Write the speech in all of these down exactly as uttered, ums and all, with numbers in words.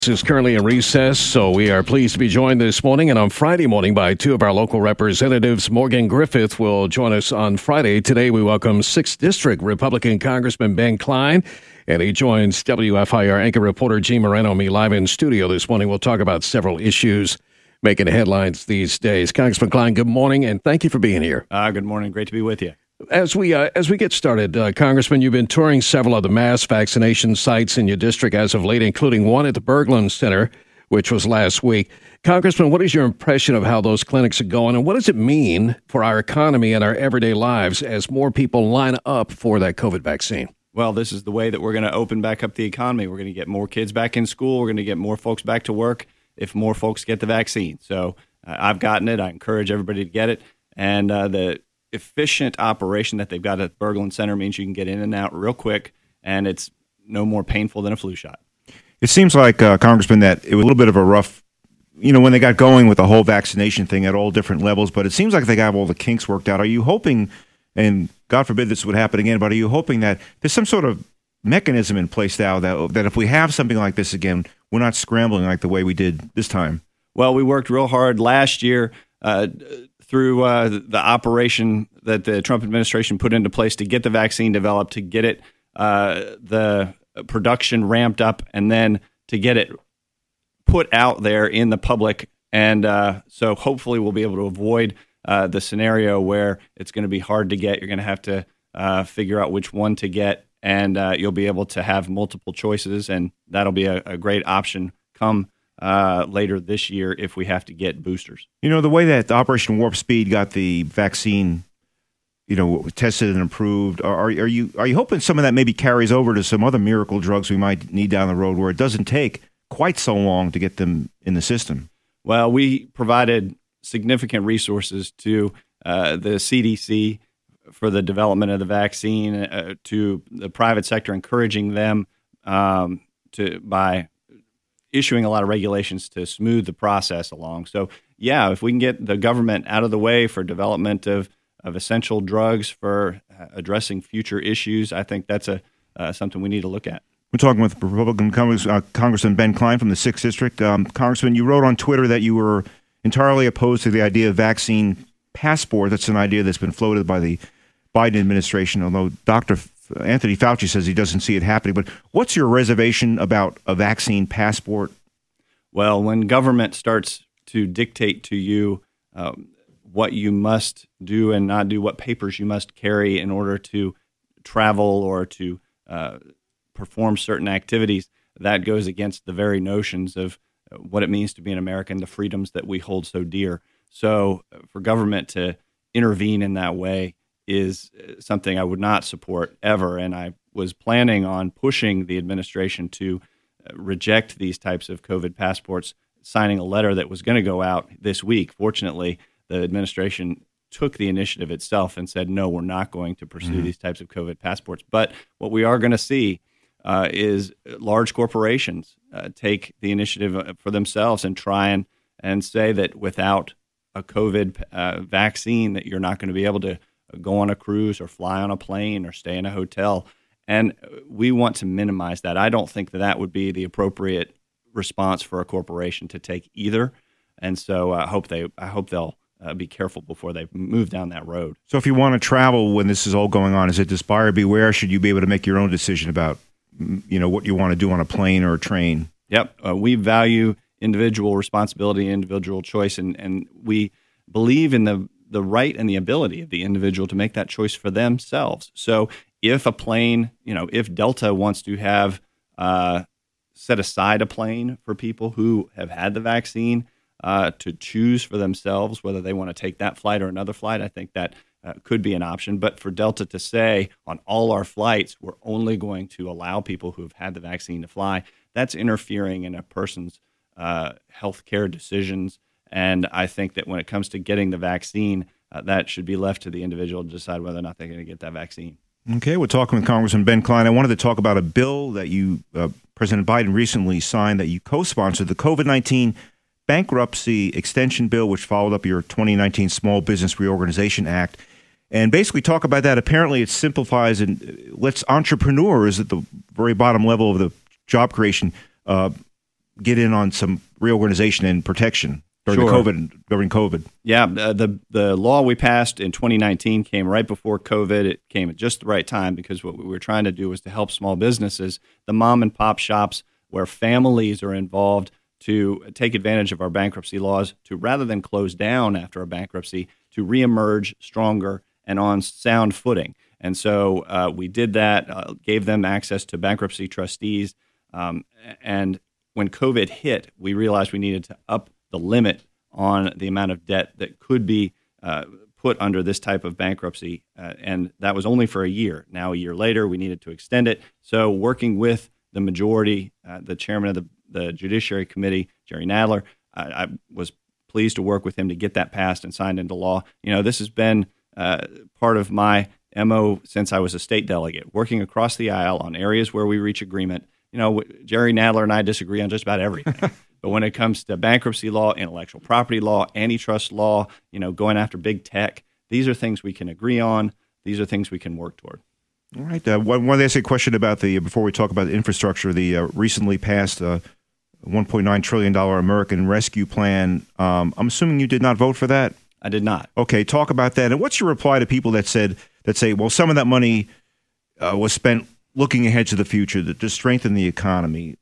Is currently in recess, so we are pleased to be joined this morning and on Friday morning by two of our local representatives. Morgan Griffith will join us on Friday. Today we welcome sixth District Republican Congressman Ben Cline, and he joins W F I R anchor reporter Gene Moreno me live in studio this morning. We'll talk about several issues making headlines these days. Congressman Cline, good morning, and thank you for being here. Uh, good morning. Great to be with you. As we uh, as we get started, uh, Congressman, you've been touring several of the mass vaccination sites in your district as of late, including one at the Berglund Center, which was last week. Congressman, what is your impression of how those clinics are going, and what does it mean for our economy and our everyday lives as more people line up for that COVID vaccine? Well, this is the way that we're going to open back up the economy. We're going to get more kids back in school. We're going to get more folks back to work if more folks get the vaccine. So uh, I've gotten it. I encourage everybody to get it. And uh, the efficient operation that they've got at Berglund Center means you can get in and out real quick, and it's no more painful than a flu shot. It seems like, uh, Congressman, that it was a little bit of a rough, you know, when they got going with the whole vaccination thing at all different levels, but it seems like they got all the kinks worked out. Are you hoping, and God forbid this would happen again, but are you hoping that there's some sort of mechanism in place now that, that if we have something like this again, we're not scrambling like the way we did this time? Well, we worked real hard last year uh, through uh, the operation that the Trump administration put into place to get the vaccine developed, to get it, uh, the production ramped up, and then to get it put out there in the public. And uh, so hopefully we'll be able to avoid uh, the scenario where it's going to be hard to get. You're going to have to uh, figure out which one to get, and uh, you'll be able to have multiple choices, and that'll be a, a great option come Uh, later this year if we have to get boosters. You know, the way that Operation Warp Speed got the vaccine, you know, tested and approved, are, are you are you hoping some of that maybe carries over to some other miracle drugs we might need down the road where it doesn't take quite so long to get them in the system? Well, we provided significant resources to uh, the C D C for the development of the vaccine, uh, to the private sector, encouraging them um, to by issuing a lot of regulations to smooth the process along. So, yeah, if we can get the government out of the way for development of, of essential drugs for uh, addressing future issues, I think that's a uh, something we need to look at. We're talking with Republican Congress, uh, Congressman Ben Cline from the sixth District. Um, Congressman, you wrote on Twitter that you were entirely opposed to the idea of vaccine passport. That's an idea that's been floated by the Biden administration, although Doctor Anthony Fauci says he doesn't see it happening. But what's your reservation about a vaccine passport? Well, when government starts to dictate to you um, what you must do and not do, what papers you must carry in order to travel or to uh, perform certain activities, that goes against the very notions of what it means to be an American, the freedoms that we hold so dear. So for government to intervene in that way is something I would not support ever, and I was planning on pushing the administration to reject these types of COVID passports, signing a letter that was going to go out this week. Fortunately, the administration took the initiative itself and said, no, we're not going to pursue mm-hmm. these types of COVID passports. But what we are going to see uh, is large corporations uh, take the initiative for themselves and try and, and say that without a COVID uh, vaccine that you're not going to be able to go on a cruise or fly on a plane or stay in a hotel. And we want to minimize that. I don't think that that would be the appropriate response for a corporation to take either. And so I hope they, I hope they'll uh, be careful before they move down that road. So if you want to travel when this is all going on, is it just buyer beware? Should you be able to make your own decision about, you know, what you want to do on a plane or a train? Yep. Uh, we value individual responsibility, individual choice, and, and we believe in the the right and the ability of the individual to make that choice for themselves. So if a plane, you know, if Delta wants to have uh, set aside a plane for people who have had the vaccine uh, to choose for themselves whether they want to take that flight or another flight, I think that uh, could be an option. But for Delta to say on all our flights, we're only going to allow people who have had the vaccine to fly, that's interfering in a person's uh, health care decisions. And I think that when it comes to getting the vaccine, uh, that should be left to the individual to decide whether or not they're going to get that vaccine. Okay, we're talking with Congressman Ben Cline. I wanted to talk about a bill that you, uh, President Biden recently signed that you co-sponsored, the COVID nineteen bankruptcy extension bill, which followed up your twenty nineteen Small Business Reorganization Act. And basically talk about that. Apparently it simplifies and lets entrepreneurs at the very bottom level of the job creation uh, get in on some reorganization and protection during Sure. the COVID during COVID. Yeah, uh, the the law we passed in twenty nineteen came right before COVID. It came at just the right time because what we were trying to do was to help small businesses, the mom and pop shops where families are involved, to take advantage of our bankruptcy laws to, rather than close down after a bankruptcy, to reemerge stronger and on sound footing. And so uh, we did that, uh, gave them access to bankruptcy trustees. Um, and when COVID hit, we realized we needed to up the limit on the amount of debt that could be uh, put under this type of bankruptcy. Uh, and that was only for a year. Now, a year later, we needed to extend it. So working with the majority, uh, the chairman of the, the Judiciary Committee, Jerry Nadler, I, I was pleased to work with him to get that passed and signed into law. You know, this has been uh, part of my M O since I was a state delegate, working across the aisle on areas where we reach agreement. You know, Jerry Nadler and I disagree on just about everything. But when it comes to bankruptcy law, intellectual property law, antitrust law, you know, going after big tech, these are things we can agree on. These are things we can work toward. All right. Uh, one, one ask a question about the, before we talk about the infrastructure, the uh, recently passed uh, one point nine trillion dollars American Rescue Plan. Um, I'm assuming you did not vote for that? I did not. Okay, talk about that. And what's your reply to people that said, that say, well, some of that money uh, was spent looking ahead to the future to, to strengthen the economy?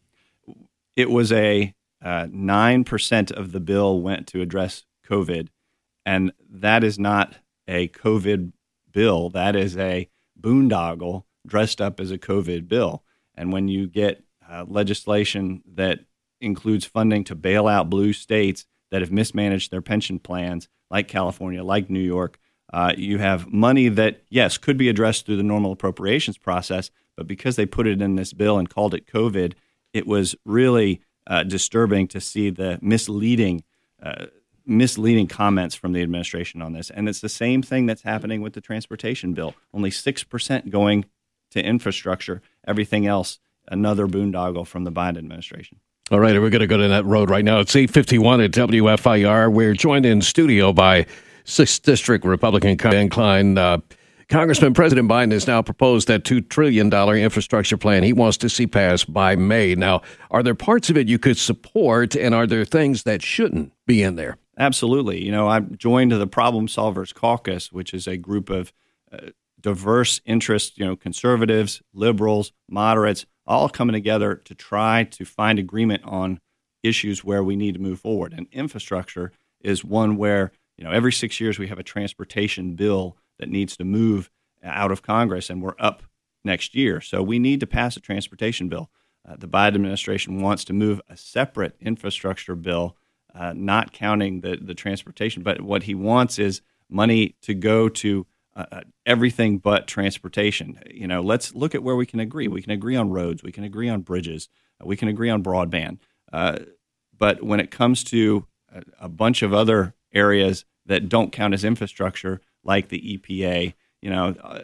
It was a uh, nine percent of the bill went to address COVID, and that is not a COVID bill. That is a boondoggle dressed up as a COVID bill. And when you get uh, legislation that includes funding to bail out blue states that have mismanaged their pension plans, like California, like New York, uh, you have money that, yes, could be addressed through the normal appropriations process, but because they put it in this bill and called it COVID, it was really uh, disturbing to see the misleading uh, misleading comments from the administration on this. And it's the same thing that's happening with the transportation bill. Only six percent going to infrastructure. Everything else, another boondoggle from the Biden administration. All right, we're going to go to that road right now. It's eight fifty-one at W F I R. We're joined in studio by sixth District Republican Ben Cline. Uh, Congressman, President Biden has now proposed that two trillion dollars infrastructure plan he wants to see passed by May. Now, are there parts of it you could support, and are there things that shouldn't be in there? Absolutely. You know, I joined the Problem Solvers Caucus, which is a group of uh, diverse interests, you know, conservatives, liberals, moderates, all coming together to try to find agreement on issues where we need to move forward. And infrastructure is one where, you know, every six years we have a transportation bill that needs to move out of Congress, and we're up next year. So we need to pass a transportation bill. Uh, the Biden administration wants to move a separate infrastructure bill, uh, not counting the, the transportation. But what he wants is money to go to uh, everything but transportation. You know, let's look at where we can agree. We can agree on roads. We can agree on bridges. Uh, we can agree on broadband. Uh, but when it comes to a, a bunch of other areas that don't count as infrastructure, like the E P A, you know, uh,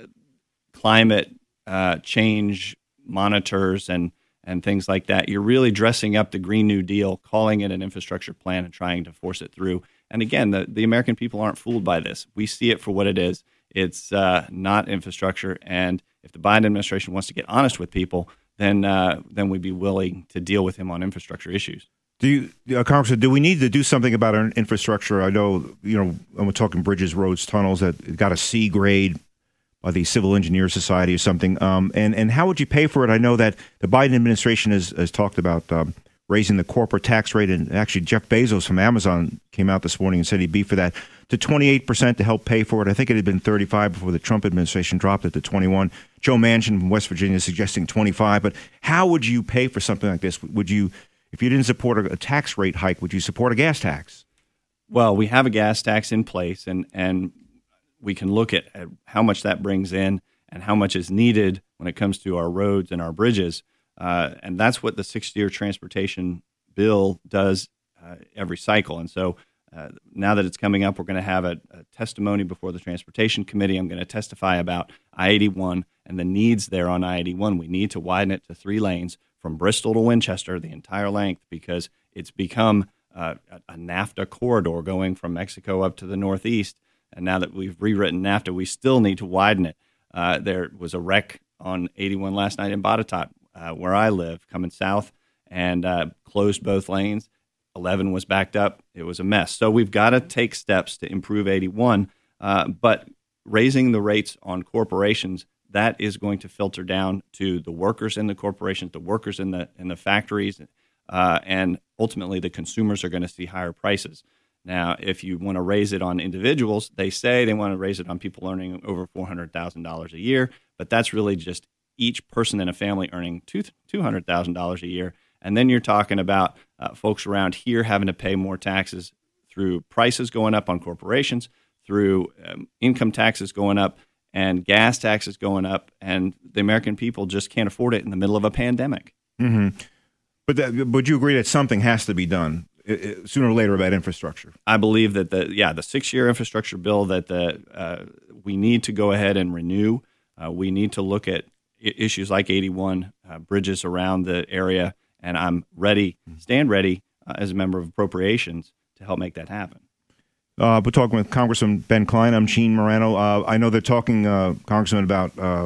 climate uh, change monitors and and things like that. You're really dressing up the Green New Deal, calling it an infrastructure plan and trying to force it through. And again, the, the American people aren't fooled by this. We see it for what it is. It's uh, not infrastructure. And if the Biden administration wants to get honest with people, then uh, then we'd be willing to deal with him on infrastructure issues. Do you, uh, Congressman, do we need to do something about our infrastructure? I know, you know, I'm talking bridges, roads, tunnels that got a C grade by the Civil Engineer Society or something. Um, and, and how would you pay for it? I know that the Biden administration has, has talked about um, raising the corporate tax rate. And actually, Jeff Bezos from Amazon came out this morning and said he'd be for that to twenty-eight percent to help pay for it. I think it had been thirty-five before the Trump administration dropped it to twenty-one. Joe Manchin from West Virginia is suggesting twenty-five. But how would you pay for something like this? Would you, if you didn't support a, a tax rate hike, would you support a gas tax? Well, we have a gas tax in place, and, and we can look at, at how much that brings in and how much is needed when it comes to our roads and our bridges. Uh, and that's what the six-year transportation bill does uh, every cycle. And so uh, now that it's coming up, we're going to have a, a testimony before the Transportation Committee. I'm going to testify about I eighty-one and the needs there on I eighty-one. We need to widen it to three lanes from Bristol to Winchester, the entire length, because it's become uh, a NAFTA corridor going from Mexico up to the Northeast. And now that we've rewritten NAFTA, we still need to widen it. Uh, there was a wreck on eighty-one last night in Botetourt, uh, where I live, coming south, and uh, closed both lanes. eleven was backed up. It was a mess. So we've got to take steps to improve eighty-one. Uh, but raising the rates on corporations, that is going to filter down to the workers in the corporations, the workers in the in the factories, uh, and ultimately the consumers are going to see higher prices. Now, if you want to raise it on individuals, they say they want to raise it on people earning over four hundred thousand dollars a year, but that's really just each person in a family earning two hundred thousand dollars a year. And then you're talking about uh, folks around here having to pay more taxes through prices going up on corporations, through um, income taxes going up, and gas taxes going up, and the American people just can't afford it in the middle of a pandemic. Mm-hmm. But that, would you agree that something has to be done sooner or later about infrastructure? I believe that the yeah the six-year infrastructure bill that the uh, we need to go ahead and renew. Uh, we need to look at issues like eighty-one, uh, bridges around the area, and I'm ready, stand ready uh, as a member of Appropriations to help make that happen. Uh, we're talking with Congressman Ben Cline. I'm Gene Morano. Uh, I know they're talking, uh, Congressman, about uh,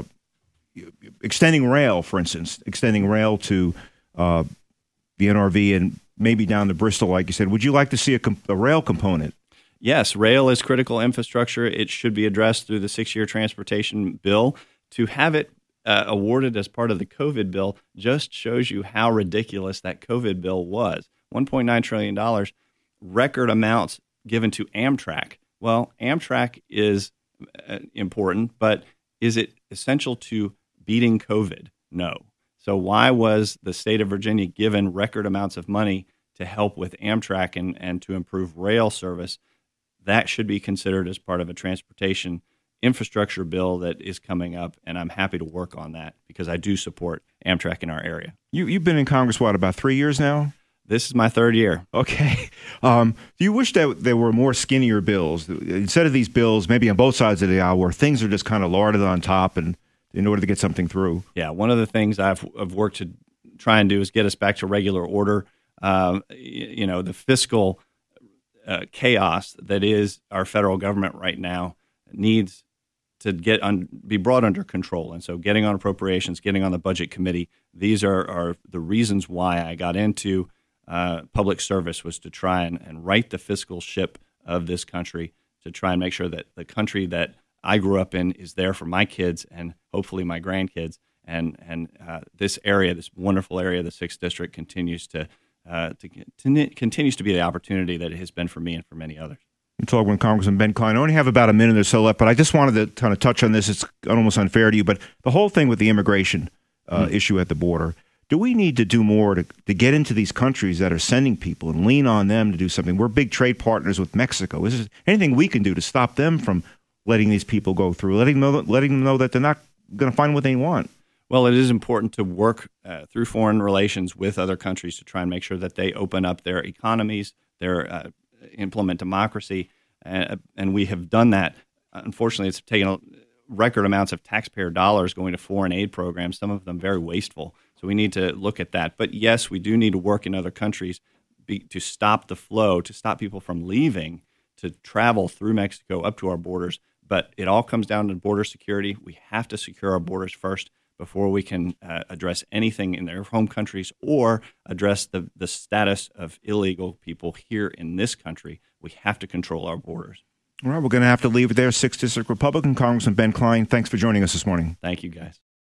extending rail, for instance, extending rail to uh, the N R V and maybe down to Bristol, like you said. Would you like to see a, comp- a rail component? Yes, rail is critical infrastructure. It should be addressed through the six-year transportation bill. To have it uh, awarded as part of the COVID bill just shows you how ridiculous that COVID bill was. one point nine trillion dollars, record amounts given to Amtrak. Well, Amtrak is uh, important, but is it essential to beating COVID? No. So why was the state of Virginia given record amounts of money to help with Amtrak and, and to improve rail service? That should be considered as part of a transportation infrastructure bill that is coming up, and I'm happy to work on that because I do support Amtrak in our area. You, you've been in Congress, what, about three years now? This is my third year. Okay. Um, do you wish that there were more skinnier bills? Instead of these bills, maybe on both sides of the aisle, where things are just kind of larded on top and in order to get something through? Yeah, one of the things I've, I've worked to try and do is get us back to regular order. Um, you know, the fiscal uh, chaos that is our federal government right now needs to get un, be brought under control. And so getting on appropriations, getting on the budget committee, these are, are the reasons why I got into uh, public service, was to try and, and right the fiscal ship of this country, to try and make sure that the country that I grew up in is there for my kids and hopefully my grandkids. And and uh, this area, this wonderful area, the sixth District, continues to, uh, to, to continues to be the opportunity that it has been for me and for many others. I'm talking with Congressman Ben Cline. I only have about a minute or so left, but I just wanted to kind of touch on this. It's almost unfair to you, but the whole thing with the immigration uh, mm-hmm. issue at the border, do we need to do more to, to get into these countries that are sending people and lean on them to do something? We're big trade partners with Mexico. Is there anything we can do to stop them from letting these people go through, letting them know, letting them know that they're not going to find what they want? Well, it is important to work uh, through foreign relations with other countries to try and make sure that they open up their economies, their uh, implement democracy, uh, and we have done that. Unfortunately, it's taken a record amounts of taxpayer dollars going to foreign aid programs, some of them very wasteful. So we need to look at that. But yes, we do need to work in other countries be, to stop the flow, to stop people from leaving, to travel through Mexico up to our borders. But it all comes down to border security. We have to secure our borders first before we can uh, address anything in their home countries or address the, the status of illegal people here in this country. We have to control our borders. All right, we're going to have to leave it there. sixth District Republican Congressman Ben Cline, thanks for joining us this morning. Thank you, guys.